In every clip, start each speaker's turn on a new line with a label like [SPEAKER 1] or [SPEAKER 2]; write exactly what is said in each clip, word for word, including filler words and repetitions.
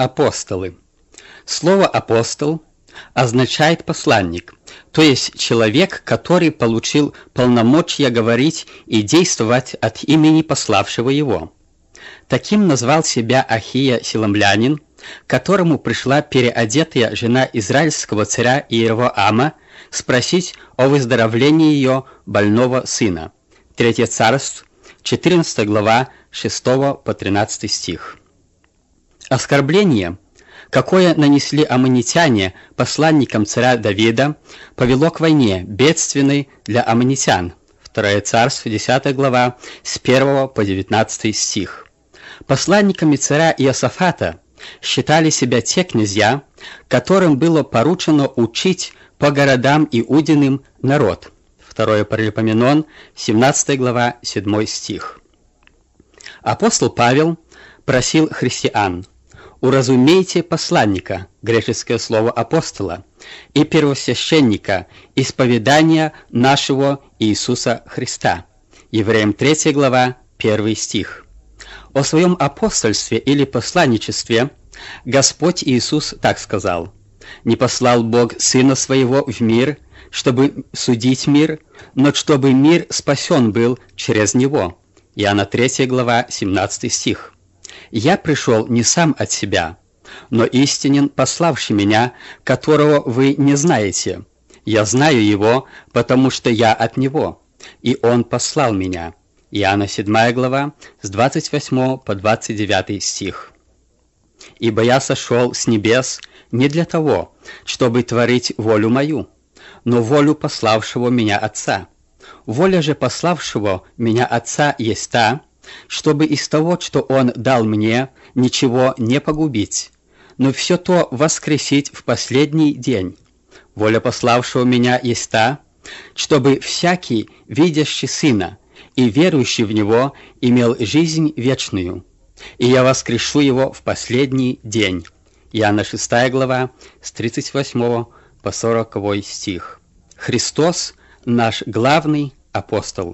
[SPEAKER 1] Апостолы. Слово «апостол» означает «посланник», то есть человек, который получил полномочия говорить и действовать от имени пославшего его. Таким назвал себя Ахия Силамлянин, которому пришла переодетая жена израильского царя Иеровоама спросить о выздоровлении ее больного сына. Третье царств, четырнадцатая глава, шестого по тринадцатый стих. Оскорбление, какое нанесли аммонитяне посланникам царя Давида, повело к войне, бедственной для аммонитян. Второе царство, десятая глава, с первого по девятнадцатый стих. Посланниками царя Иосафата считали себя те князья, которым было поручено учить по городам Иудиным народ. Второе Паралипоменон, семнадцатая глава, седьмой стих. Апостол Павел просил христиан: «Уразумейте посланника», греческое слово «апостола», и первосвященника исповедания нашего Иисуса Христа. Евреям третья глава, первый стих. О своем апостольстве или посланничестве Господь Иисус так сказал: «Не послал Бог Сына Своего в мир, чтобы судить мир, но чтобы мир спасен был через Него». Иоанна третья глава, семнадцатый стих. «Я пришел не сам от себя, но истинен пославший меня, которого вы не знаете. Я знаю его, потому что я от него, и он послал меня». Иоанна седьмая глава, с двадцать восьмого по двадцать девятый стих. «Ибо я сошел с небес не для того, чтобы творить волю мою, но волю пославшего меня Отца. Воля же пославшего меня Отца есть та, чтобы из того, что Он дал мне, ничего не погубить, но все то воскресить в последний день. Воля пославшего меня есть та, чтобы всякий, видящий Сына и верующий в Него, имел жизнь вечную, и я воскрешу его в последний день». Иоанна шестая глава, с тридцать восьмого по сороковой стих. Христос – наш главный апостол.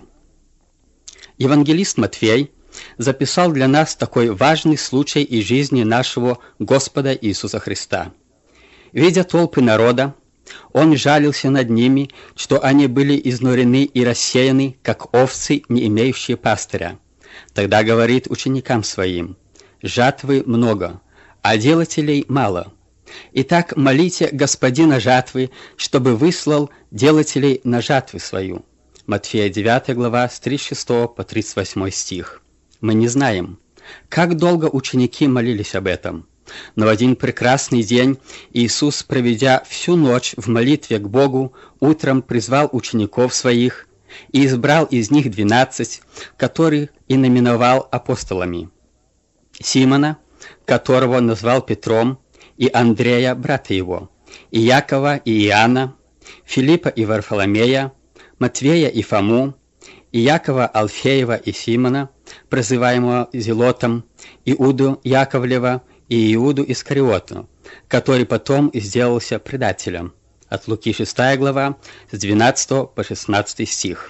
[SPEAKER 1] Евангелист Матфей записал для нас такой важный случай из жизни нашего Господа Иисуса Христа. Видя толпы народа, Он жалился над ними, что они были изнурены и рассеяны, как овцы, не имеющие пастыря. Тогда говорит ученикам Своим: «Жатвы много, а делателей мало. Итак, молите Господина жатвы, чтобы выслал делателей на жатвы свою». Матфея девятая глава, с тридцать шестого по тридцать восьмой стих. Мы не знаем, как долго ученики молились об этом, но в один прекрасный день Иисус, проведя всю ночь в молитве к Богу, утром призвал учеников Своих и избрал из них двенадцать, которых и наименовал апостолами: Симона, которого назвал Петром, и Андрея, брата его, и Якова, и Иоанна, Филиппа и Варфоломея, Матвея и Фому, и Якова Алфеева и Симона, прозываемого Зелотом, Иуду Яковлева и Иуду Искариоту, который потом сделался предателем. От Луки шестая глава, с двенадцатого по шестнадцатый стих.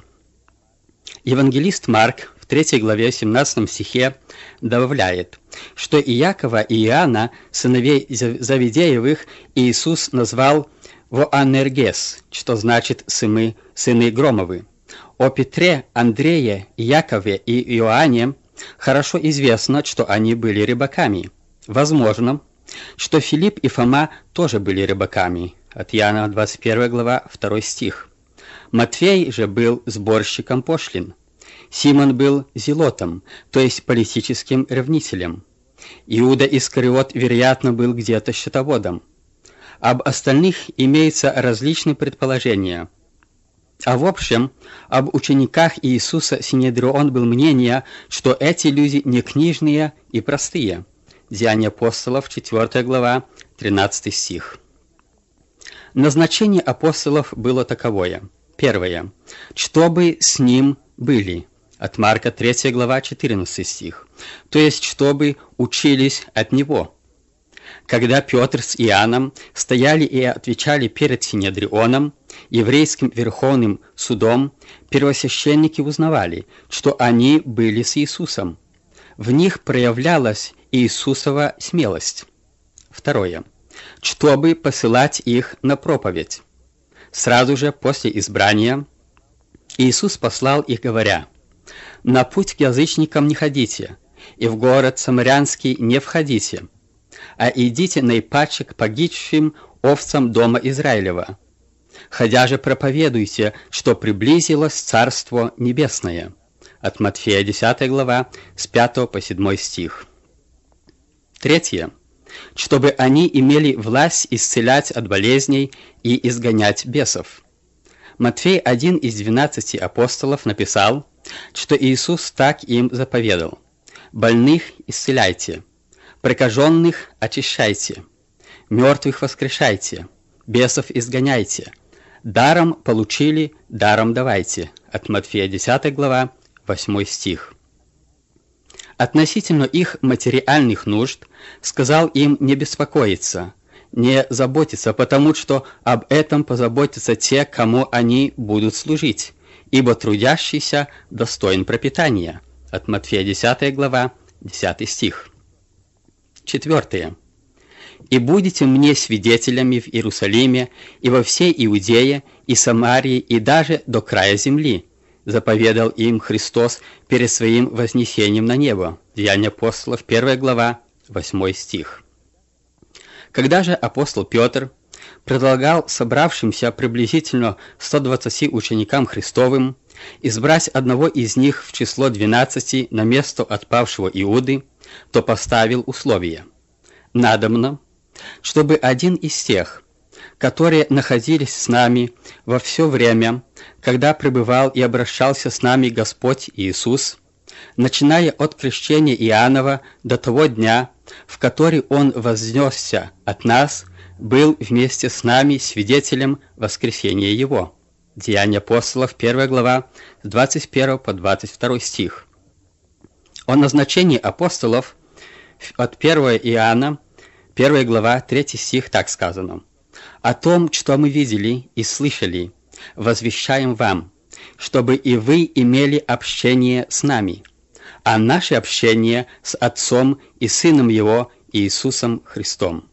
[SPEAKER 1] Евангелист Марк в третьей главе, семнадцатом стихе добавляет, что и Якова, и Иоанна, сыновей Завидеевых, Иисус назвал Воанергес, что значит «сыны, сыны Громовы». О Петре, Андрее, Якове и Иоанне хорошо известно, что они были рыбаками. Возможно, что Филипп и Фома тоже были рыбаками. От Иоанна двадцать первая глава, второй стих. Матфей же был сборщиком пошлин. Симон был зелотом, то есть политическим ревнителем. Иуда Искариот, вероятно, был где-то счетоводом. Об остальных имеются различные предположения. А в общем, об учениках Иисуса Синедрион был мнения, что эти люди не книжные и простые. Деяния апостолов, четвёртая глава, тринадцатый стих. Назначение апостолов было таковое. Первое. Чтобы с ним были. От Марка третья глава, четырнадцатый стих. То есть, чтобы учились от него. Когда Петр с Иоанном стояли и отвечали перед Синедрионом, еврейским верховным судом, первосвященники узнавали, что они были с Иисусом. В них проявлялась Иисусова смелость. Второе. Чтобы посылать их на проповедь. Сразу же после избрания Иисус послал их, говоря: «На путь к язычникам не ходите, и в город Самарянский не входите, а идите наипаче к погибшим овцам дома Израилева. Ходя же проповедуйте, что приблизилось Царство Небесное». От Матфея десятая глава, с пятого по седьмой стих. Третье. Чтобы они имели власть исцелять от болезней и изгонять бесов. Матфей, один из двенадцати апостолов, написал, что Иисус так им заповедал: «Больных исцеляйте, прокаженных очищайте, мертвых воскрешайте, бесов изгоняйте, даром получили, даром давайте». От Матфея десятая глава, восьмой стих. Относительно их материальных нужд сказал им не беспокоиться, не заботиться, потому что об этом позаботятся те, кому они будут служить, ибо трудящийся достоин пропитания. От Матфея десятая глава, десятый стих. Четвертое. «И будете мне свидетелями в Иерусалиме и во всей Иудее и Самарии и даже до края земли», заповедал им Христос перед своим вознесением на небо. Деяния апостолов, первая глава, восьмой стих. Когда же апостол Петр предлагал собравшимся приблизительно ста двадцати ученикам Христовым избрать одного из них в число двенадцати на место отпавшего Иуды, то поставил условие: «Надобно, чтобы один из тех, которые находились с нами во все время, когда пребывал и обращался с нами Господь Иисус, начиная от крещения Иоаннова до того дня, в который Он вознесся от нас, был вместе с нами свидетелем воскресения Его». Деяния апостолов, первая глава, с двадцать первого по двадцать второй стих. О назначении апостолов от первого Иоанна, первая глава, третий стих, так сказано: «О том, что мы видели и слышали, возвещаем вам, чтобы и вы имели общение с нами, а наше общение с Отцом и Сыном Его Иисусом Христом».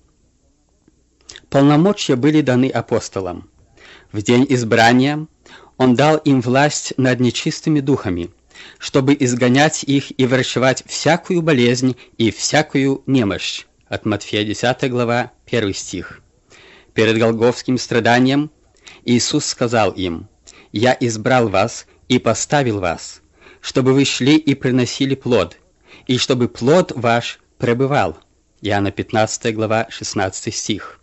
[SPEAKER 1] Полномочия были даны апостолам. В день избрания Он дал им власть над нечистыми духами, чтобы изгонять их и врачевать всякую болезнь и всякую немощь. От Матфея десятая глава, первый стих. Перед голгофским страданием Иисус сказал им: «Я избрал вас и поставил вас, чтобы вы шли и приносили плод, и чтобы плод ваш пребывал». Иоанна пятнадцатая глава, шестнадцатый стих.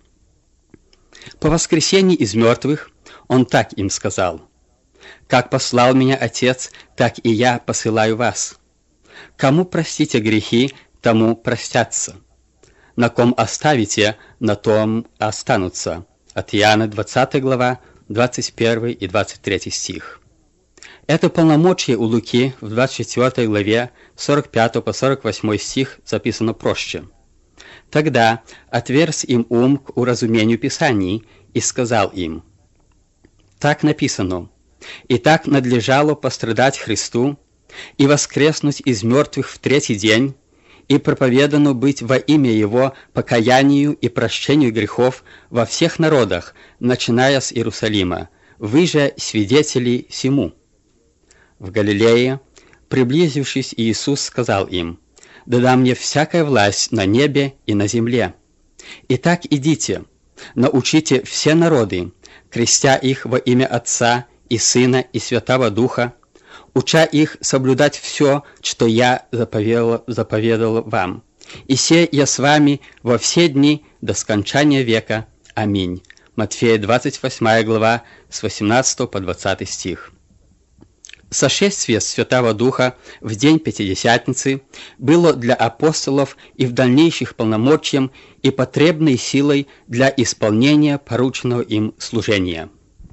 [SPEAKER 1] По воскресении из мертвых Он так им сказал: «Как послал меня Отец, так и я посылаю вас. Кому простите грехи, тому простятся. На ком оставите, на том останутся». От Иоанна двадцатая глава, двадцать первый и двадцать третий стих. Это полномочие у Луки в двадцать четвёртой главе, сорок пятый по сорок восьмой стих записано проще. «Тогда отверз им ум к уразумению Писаний и сказал им: так написано: и так надлежало пострадать Христу и воскреснуть из мертвых в третий день, и проповедано быть во имя Его покаянию и прощению грехов во всех народах, начиная с Иерусалима. Вы же свидетели всему». В Галилее, приблизившись, Иисус сказал им: «Да да мне всякая власть на небе и на земле. Итак, идите, научите все народы, крестя их во имя Отца и Сына и Святого Духа, уча их соблюдать все, что я заповедал, заповедал вам. И се я с вами во все дни до скончания века. Аминь». Матфея двадцать восьмая глава, с восемнадцатого по двадцатый стих. Сошествие Святого Духа в день Пятидесятницы было для апостолов и в дальнейших полномочием и потребной силой для исполнения порученного им служения.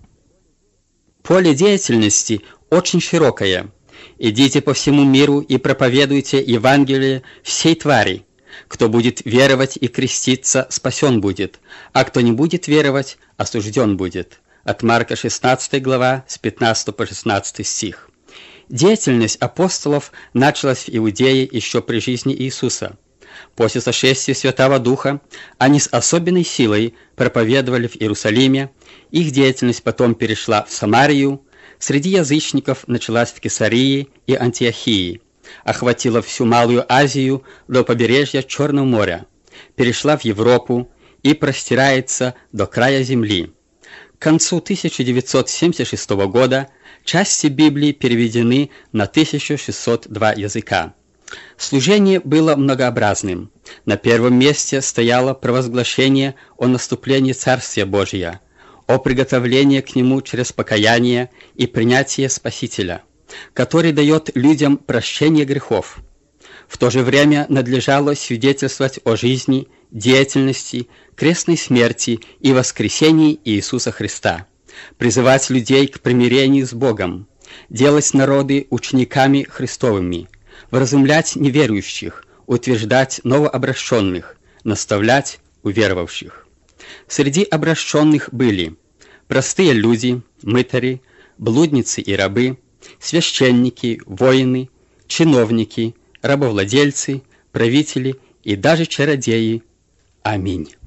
[SPEAKER 1] Поле деятельности очень широкое. «Идите по всему миру и проповедуйте Евангелие всей твари. Кто будет веровать и креститься, спасен будет, а кто не будет веровать, осужден будет». От Марка шестнадцатая глава, с пятнадцатого по шестнадцатый стих. Деятельность апостолов началась в Иудее еще при жизни Иисуса. После сошествия Святого Духа они с особенной силой проповедовали в Иерусалиме, их деятельность потом перешла в Самарию, среди язычников началась в Кесарии и Антиохии, охватила всю Малую Азию до побережья Черного моря, перешла в Европу и простирается до края земли. К концу тысяча девятьсот семьдесят шестого года части Библии переведены на тысячу шестьсот два языка. Служение было многообразным. На первом месте стояло провозглашение о наступлении Царствия Божия, о приготовлении к нему через покаяние и принятие Спасителя, который дает людям прощение грехов. В то же время надлежало свидетельствовать о жизни, деятельности, крестной смерти и воскресении Иисуса Христа, призывать людей к примирению с Богом, делать народы учениками Христовыми, вразумлять неверующих, утверждать новообращенных, наставлять уверовавших. Среди обращенных были простые люди, мытари, блудницы и рабы, священники, воины, чиновники, рабовладельцы, правители и даже чародеи. Аминь.